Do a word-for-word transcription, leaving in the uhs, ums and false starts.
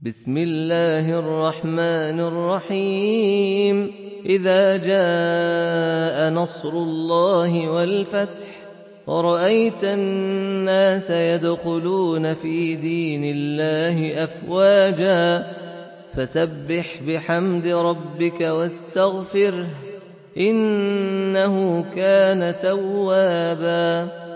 بسم الله الرحمن الرحيم إذا جاء نصر الله والفتح ورأيت الناس يدخلون في دين الله أفواجا فسبح بحمد ربك واستغفره إنه كان توابا